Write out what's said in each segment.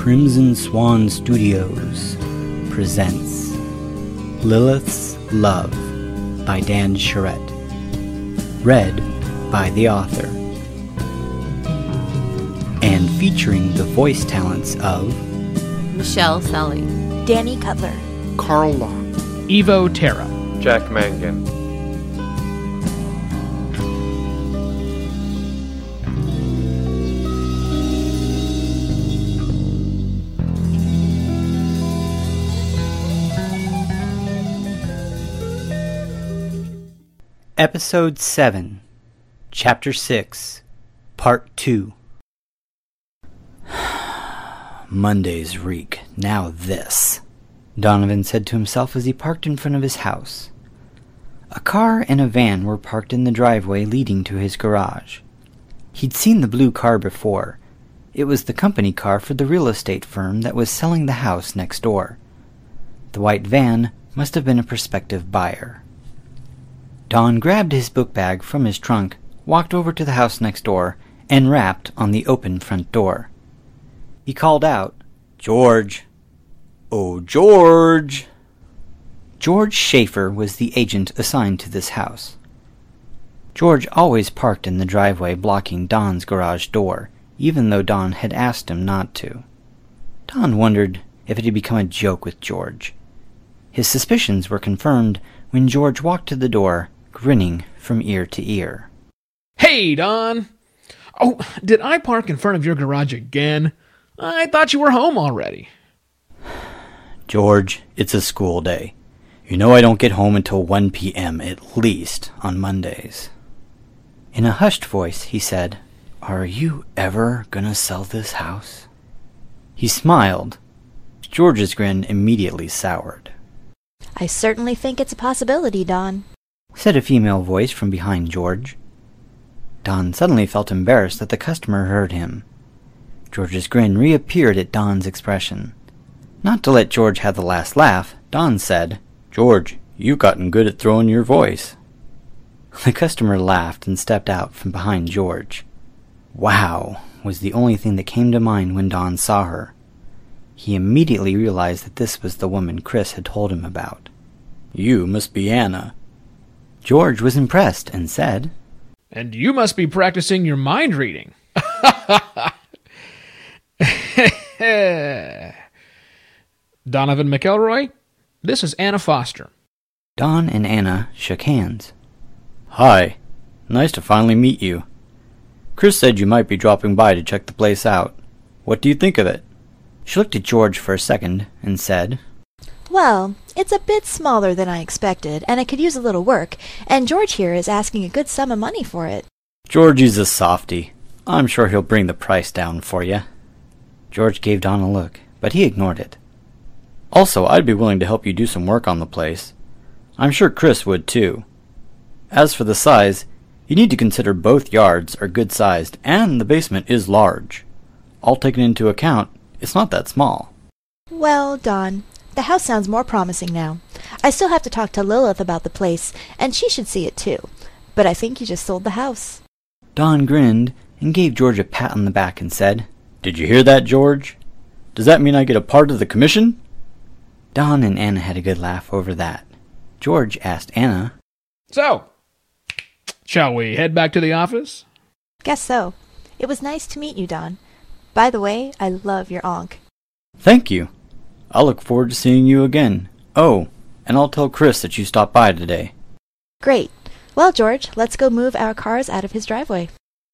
Crimson Swan Studios presents Lilith's Love by Dan Charette. Read by the author. And featuring the voice talents of Michelle Sully, Danny Cutler, Carl Long, Evo Terra, Jack Mangan. Episode 7, Chapter 6, Part 2. Mondays reek, now this, Donovan said to himself as he parked in front of his house. A car and a van were parked in the driveway leading to his garage. He'd seen the blue car before. It was the company car for the real estate firm that was selling the house next door. The white van must have been a prospective buyer. Don grabbed his book bag from his trunk, walked over to the house next door, and rapped on the open front door. He called out, "George! Oh, George!" George Schaefer was the agent assigned to this house. George always parked in the driveway blocking Don's garage door, even though Don had asked him not to. Don wondered if it had become a joke with George. His suspicions were confirmed when George walked to the door, grinning from ear to ear. "Hey, Don! Oh, did I park in front of your garage again? I thought you were home already." "George, it's a school day. You know I don't get home until 1 p.m. at least on Mondays." In a hushed voice, he said, "Are you ever gonna sell this house?" He smiled. George's grin immediately soured. "I certainly think it's a possibility, Don," said a female voice from behind George. Don suddenly felt embarrassed that the customer heard him. George's grin reappeared at Don's expression. Not to let George have the last laugh, Don said, "George, you've gotten good at throwing your voice." The customer laughed and stepped out from behind George. "Wow," was the only thing that came to mind when Don saw her. He immediately realized that this was the woman Chris had told him about. "You must be Anna." George was impressed and said, "And you must be practicing your mind reading." Donovan McElroy, this is Anna Foster. Don and Anna shook hands. "Hi. Nice to finally meet you. Chris said you might be dropping by to check the place out. What do you think of it?" She looked at George for a second and said, "Well, it's a bit smaller than I expected, and it could use a little work, and George here is asking a good sum of money for it." "Georgie's a softy. I'm sure he'll bring the price down for you." George gave Don a look, but he ignored it. "Also, I'd be willing to help you do some work on the place. I'm sure Chris would too. As for the size, you need to consider both yards are good-sized, and the basement is large. All taken into account, it's not that small." "Well, Don, the house sounds more promising now. I still have to talk to Lilith about the place, and she should see it too. But I think you just sold the house." Don grinned and gave George a pat on the back and said, "Did you hear that, George? Does that mean I get a part of the commission?" Don and Anna had a good laugh over that. George asked Anna, "So, shall we head back to the office?" "Guess so. It was nice to meet you, Don. By the way, I love your onk." "Thank you. I'll look forward to seeing you again. Oh, and I'll tell Chris that you stopped by today." "Great. Well, George, let's go move our cars out of his driveway."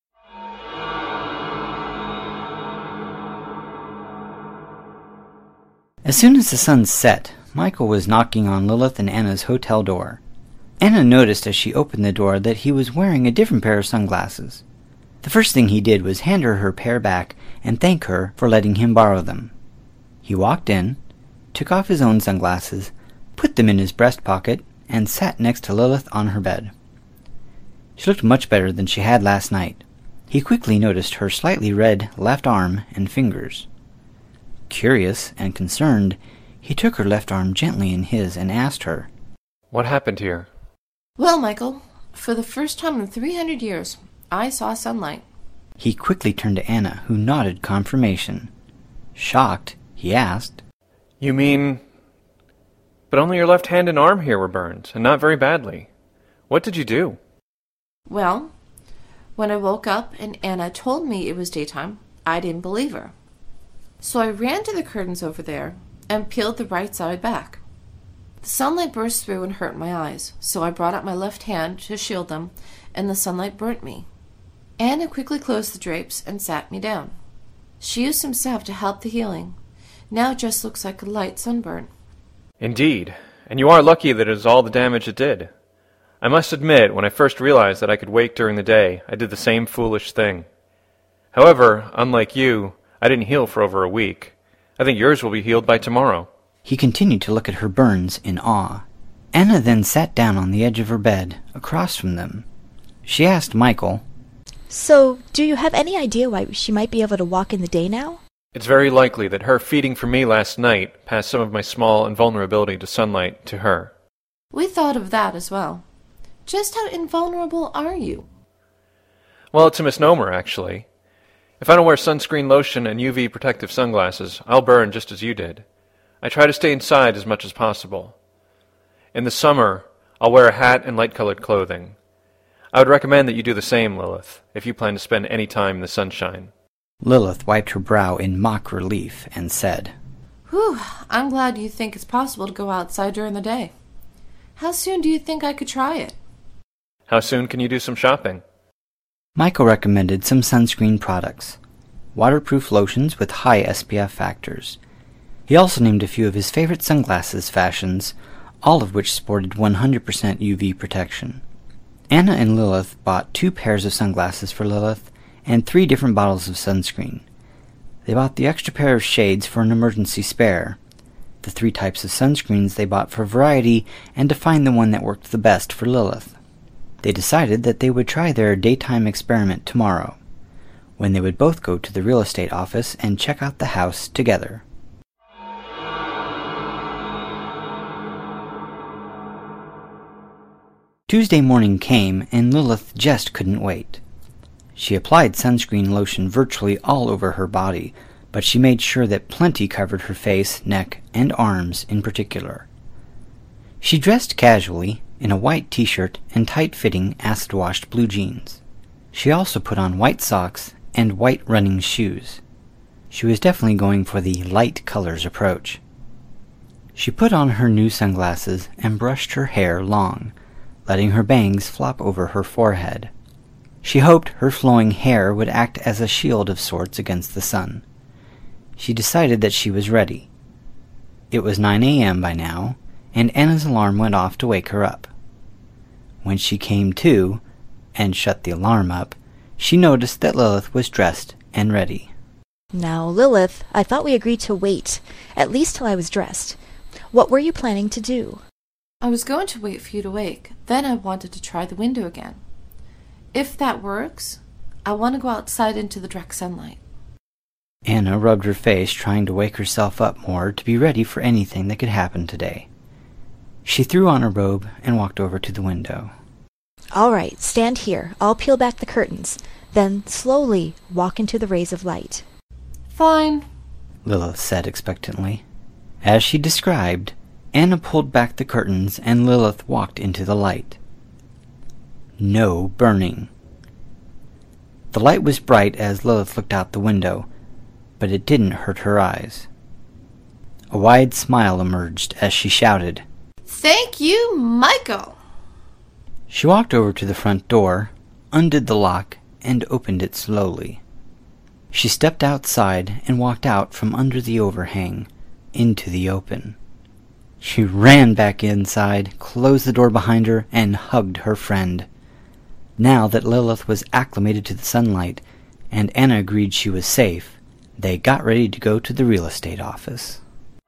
As soon as the sun set, Michael was knocking on Lilith and Anna's hotel door. Anna noticed as she opened the door that he was wearing a different pair of sunglasses. The first thing he did was hand her pair back and thank her for letting him borrow them. He walked in, took off his own sunglasses, put them in his breast pocket, and sat next to Lilith on her bed. She looked much better than she had last night. He quickly noticed her slightly red left arm and fingers. Curious and concerned, he took her left arm gently in his and asked her, "What happened here?" Well, Michael, for the first time in 300 years, I saw sunlight. He quickly turned to Anna, who nodded confirmation. Shocked, he asked, You mean... But only your left hand and arm here were burned, and not very badly. What did you do? Well, when I woke up and Anna told me it was daytime, I didn't believe her. So I ran to the curtains over there and peeled the right side back. The sunlight burst through and hurt my eyes, so I brought out my left hand to shield them, and the sunlight burnt me. Anna quickly closed the drapes and sat me down. She used some salve to help the healing. Now it just looks like a light sunburn. Indeed, and you are lucky that it is all the damage it did. I must admit, when I first realized that I could wake during the day, I did the same foolish thing. However, unlike you, I didn't heal for over a week. I think yours will be healed by tomorrow. He continued to look at her burns in awe. Anna then sat down on the edge of her bed, across from them. She asked Michael, So, do you have any idea why she might be able to walk in the day now? It's very likely that her feeding for me last night passed some of my small invulnerability to sunlight to her. We thought of that as well. Just how invulnerable are you? Well, it's a misnomer, actually. If I don't wear sunscreen lotion and UV protective sunglasses, I'll burn just as you did. I try to stay inside as much as possible. In the summer, I'll wear a hat and light-colored clothing. I would recommend that you do the same, Lilith, if you plan to spend any time in the sunshine. Lilith wiped her brow in mock relief and said, Whew, I'm glad you think it's possible to go outside during the day. How soon do you think I could try it? How soon can you do some shopping? Michael recommended some sunscreen products, waterproof lotions with high SPF factors. He also named a few of his favorite sunglasses fashions, all of which sported 100% UV protection. Anna and Lilith bought 2 pairs of sunglasses for Lilith and 3 different bottles of sunscreen. They bought the extra pair of shades for an emergency spare. The 3 types of sunscreens they bought for variety and to find the one that worked the best for Lilith. They decided that they would try their daytime experiment tomorrow, when they would both go to the real estate office and check out the house together. Tuesday morning came, and Lilith just couldn't wait. She applied sunscreen lotion virtually all over her body, but she made sure that plenty covered her face, neck, and arms in particular. She dressed casually in a white t-shirt and tight-fitting acid-washed blue jeans. She also put on white socks and white running shoes. She was definitely going for the light colors approach. She put on her new sunglasses and brushed her hair long, letting her bangs flop over her forehead. She hoped her flowing hair would act as a shield of sorts against the sun. She decided that she was ready. It was 9 a.m. by now, and Anna's alarm went off to wake her up. When she came to, and shut the alarm up, she noticed that Lilith was dressed and ready. Now, Lilith, I thought we agreed to wait, at least till I was dressed. What were you planning to do? I was going to wait for you to wake. Then I wanted to try the window again. If that works, I want to go outside into the direct sunlight. Anna rubbed her face, trying to wake herself up more to be ready for anything that could happen today. She threw on her robe and walked over to the window. All right, stand here. I'll peel back the curtains. Then slowly walk into the rays of light. Fine, Lilith said expectantly. As she described, Anna pulled back the curtains and Lilith walked into the light. No burning. The light was bright as Lilith looked out the window, but it didn't hurt her eyes. A wide smile emerged as she shouted, Thank you, Michael! She walked over to the front door, undid the lock, and opened it slowly. She stepped outside and walked out from under the overhang, into the open. She ran back inside, closed the door behind her, and hugged her friend. Now that Lilith was acclimated to the sunlight, and Anna agreed she was safe, they got ready to go to the real estate office.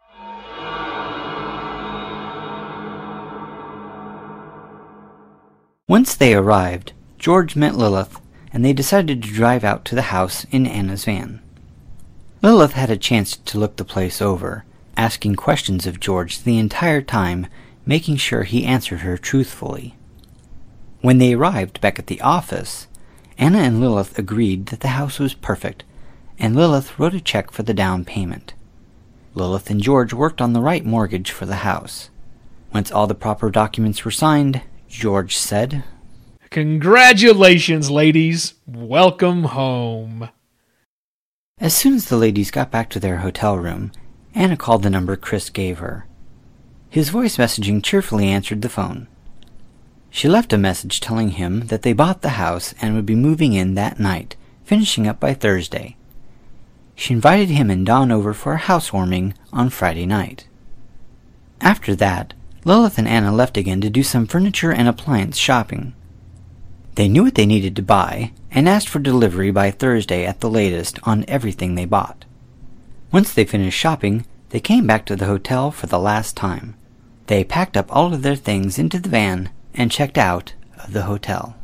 Once they arrived, George met Lilith, and they decided to drive out to the house in Anna's van. Lilith had a chance to look the place over, asking questions of George the entire time, making sure he answered her truthfully. When they arrived back at the office, Anna and Lilith agreed that the house was perfect, and Lilith wrote a check for the down payment. Lilith and George worked on the right mortgage for the house. Once all the proper documents were signed, George said, "Congratulations, ladies. Welcome home." As soon as the ladies got back to their hotel room, Anna called the number Chris gave her. His voice messaging cheerfully answered the phone. She left a message telling him that they bought the house and would be moving in that night, finishing up by Thursday. She invited him and Don over for a housewarming on Friday night. After that, Lilith and Anna left again to do some furniture and appliance shopping. They knew what they needed to buy and asked for delivery by Thursday at the latest on everything they bought. Once they finished shopping, they came back to the hotel for the last time. They packed up all of their things into the van and checked out of the hotel.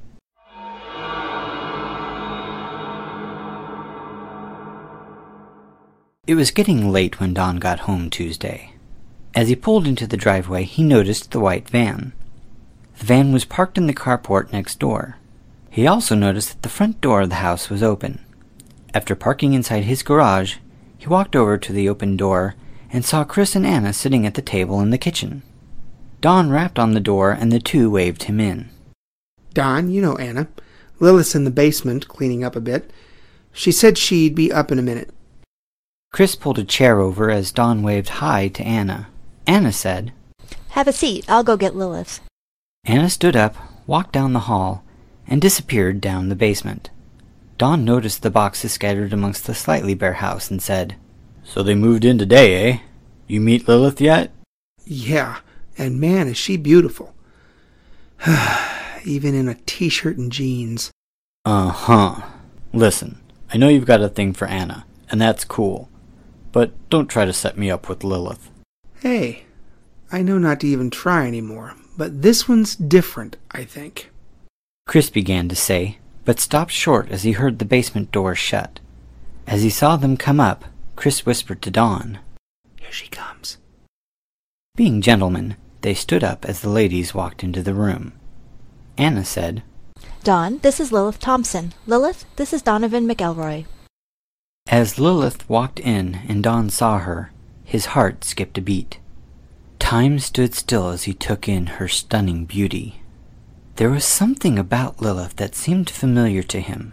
It was getting late when Don got home Tuesday. As he pulled into the driveway, he noticed the white van. The van was parked in the carport next door. He also noticed that the front door of the house was open. After parking inside his garage, he walked over to the open door and saw Chris and Anna sitting at the table in the kitchen. Don rapped on the door and the two waved him in. "Don, you know Anna. Lilith's in the basement, cleaning up a bit. She said she'd be up in a minute." Chris pulled a chair over as Don waved hi to Anna. Anna said, "Have a seat. I'll go get Lilith." Anna stood up, walked down the hall, and disappeared down the basement. Don noticed the boxes scattered amongst the slightly bare house and said, "So they moved in today, eh? You meet Lilith yet?" "Yeah, and man, is she beautiful. Even in a t-shirt and jeans." Uh-huh. Listen, I know you've got a thing for Anna, and that's cool. But don't try to set me up with Lilith. Hey, I know not to even try anymore, but this one's different, I think. Chris began to say, but stopped short as he heard the basement door shut. As he saw them come up, Chris whispered to Don, "Here she comes." Being gentlemen, they stood up as the ladies walked into the room. Anna said, "Don, this is Lilith Thompson. Lilith, this is Donovan McElroy." As Lilith walked in and Don saw her, his heart skipped a beat. Time stood still as he took in her stunning beauty. There was something about Lilith that seemed familiar to him.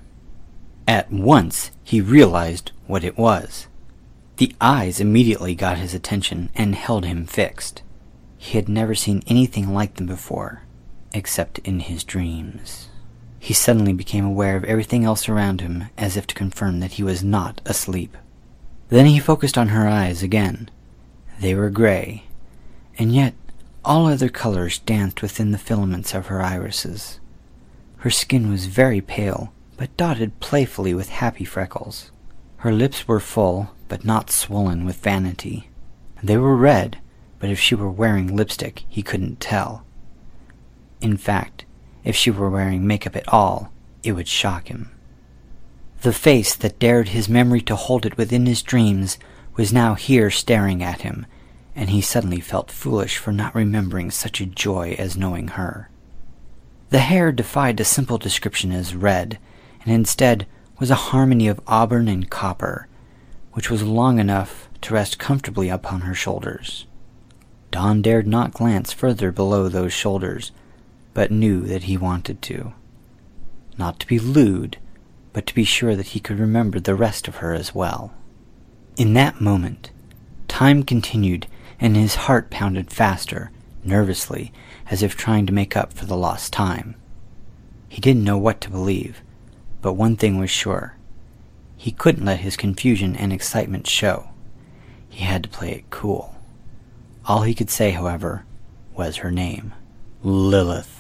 At once, he realized what it was. The eyes immediately got his attention and held him fixed. He had never seen anything like them before, except in his dreams. He suddenly became aware of everything else around him, as if to confirm that he was not asleep. Then he focused on her eyes again. They were gray, and yet all other colors danced within the filaments of her irises. Her skin was very pale, but dotted playfully with happy freckles. Her lips were full, but not swollen with vanity. They were red, but if she were wearing lipstick, he couldn't tell. In fact, if she were wearing makeup at all, it would shock him. The face that dared his memory to hold it within his dreams was now here staring at him, and he suddenly felt foolish for not remembering such a joy as knowing her. The hair defied a simple description as red, and instead was a harmony of auburn and copper, which was long enough to rest comfortably upon her shoulders. Don dared not glance further below those shoulders, but knew that he wanted to. Not to be lewd, but to be sure that he could remember the rest of her as well. In that moment, time continued, and his heart pounded faster, nervously, as if trying to make up for the lost time. He didn't know what to believe, but one thing was sure. He couldn't let his confusion and excitement show. He had to play it cool. All he could say, however, was her name. Lilith.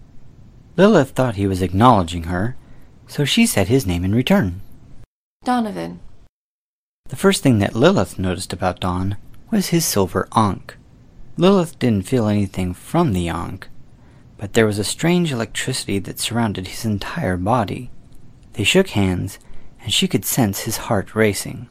Lilith thought he was acknowledging her, so she said his name in return. Donovan. The first thing that Lilith noticed about Don was his silver ankh. Lilith didn't feel anything from the ankh, but there was a strange electricity that surrounded his entire body. They shook hands, and she could sense his heart racing.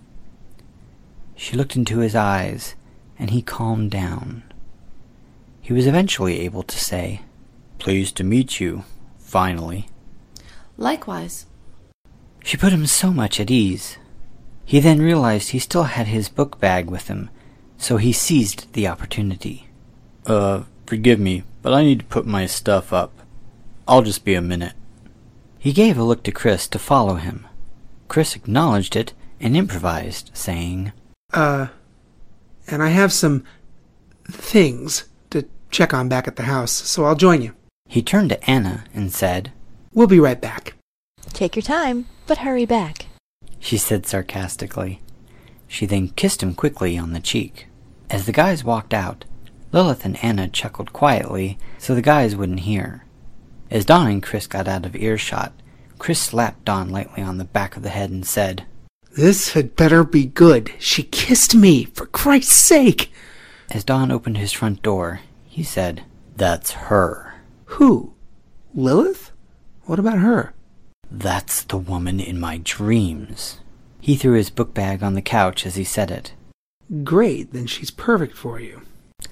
She looked into his eyes, and he calmed down. He was eventually able to say, "Pleased to meet you, finally." Likewise. She put him so much at ease. He then realized he still had his book bag with him, so he seized the opportunity. Forgive me, but I need to put my stuff up. I'll just be a minute. He gave a look to Chris to follow him. Chris acknowledged it and improvised, saying, And I have some things to check on back at the house, so I'll join you. He turned to Anna and said, We'll be right back. Take your time, but hurry back. she said sarcastically. She then kissed him quickly on the cheek. As the guys walked out, Lilith and Anna chuckled quietly so the guys wouldn't hear. As Don and Chris got out of earshot, Chris slapped Don lightly on the back of the head and said, This had better be good. She kissed me, for Christ's sake. As Don opened his front door, he said, That's her. Who? Lilith? What about her? That's the woman in my dreams. He threw his book bag on the couch as he said it. Great, then she's perfect for you.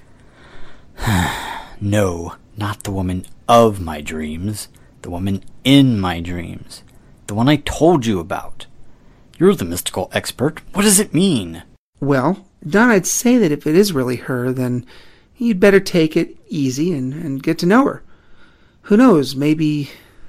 No, not the woman of my dreams. The woman in my dreams. The one I told you about. You're the mystical expert. What does it mean? Well, Don, I'd say that if it is really her, then you'd better take it easy and get to know her. Who knows, maybe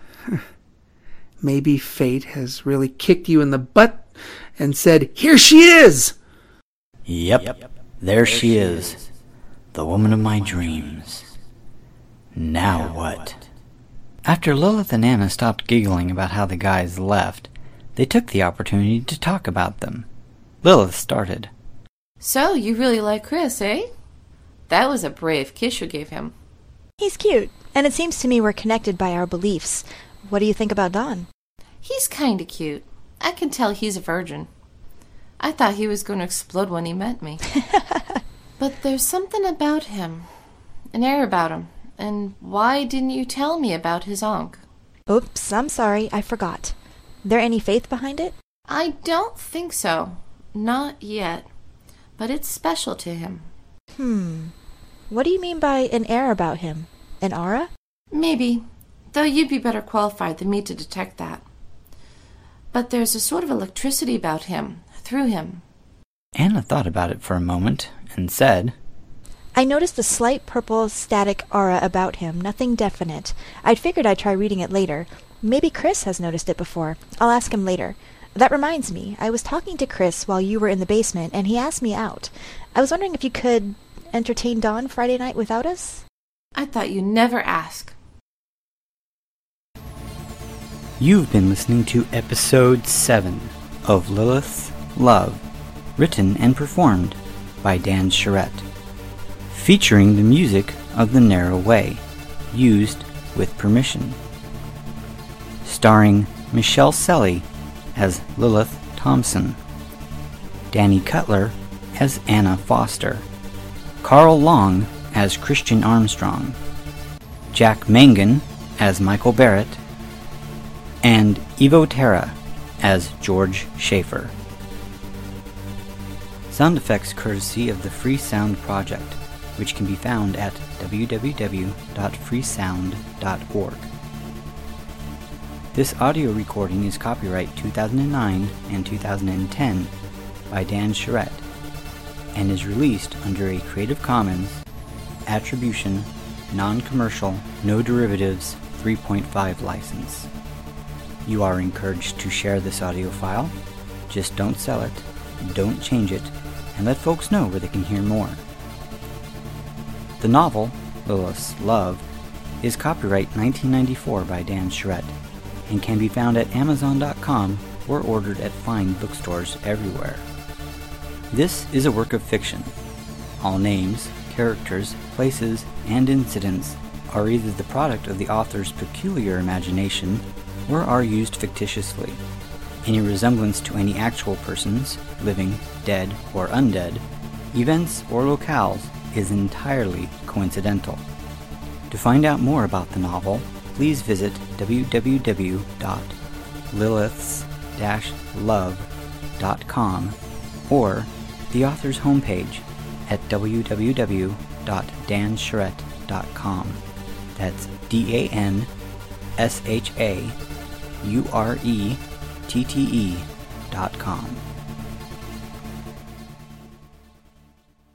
fate has really kicked you in the butt and said, Here she is! Yep. There she is. The woman of my dreams. Now what? After Lilith and Anna stopped giggling about how the guys left, they took the opportunity to talk about them. Lilith started. So, you really like Chris, eh? That was a brave kiss you gave him. He's cute, and it seems to me we're connected by our beliefs. What do you think about Don? He's kinda cute. I can tell he's a virgin. I thought he was going to explode when he met me. But there's something about him. An air about him. And why didn't you tell me about his onk? Oops, I'm sorry, I forgot. There any faith behind it? I don't think so. Not yet. But it's special to him. What do you mean by an air about him? An aura? Maybe. Though you'd be better qualified than me to detect that. But there's a sort of electricity about him, through him. Anna thought about it for a moment and said, I noticed a slight purple static aura about him, nothing definite. I'd figured I'd try reading it later. Maybe Chris has noticed it before. I'll ask him later. That reminds me, I was talking to Chris while you were in the basement, and he asked me out. I was wondering if you could entertain Don Friday night without us? I thought you never ask. You've been listening to Episode 7 of Lilith's Love, written and performed by Dan Charette, featuring the music of The Narrow Way, used with permission. Starring Michelle Selly as Lilith Thompson, Danny Cutler as Anna Foster, Carl Long as Christian Armstrong, Jack Mangan as Michael Barrett, and Evo Terra as George Schaefer. Sound effects courtesy of the Free Sound Project, which can be found at www.freesound.org. This audio recording is copyright 2009 and 2010 by Dan Charette and is released under a Creative Commons Attribution, Non-Commercial, No Derivatives 3.5 license. You are encouraged to share this audio file. Just don't sell it, don't change it, and let folks know where they can hear more. The novel, Lilith's Love, is copyright 1994 by Dan Charette and can be found at Amazon.com or ordered at fine bookstores everywhere. This is a work of fiction. All names, characters, places, and incidents are either the product of the author's peculiar imagination or are used fictitiously. Any resemblance to any actual persons, living, dead, or undead, events, or locales is entirely coincidental. To find out more about the novel, please visit www.liliths-love.com or the author's homepage at www.danscharette.com. That's DANSHAURETTE.com.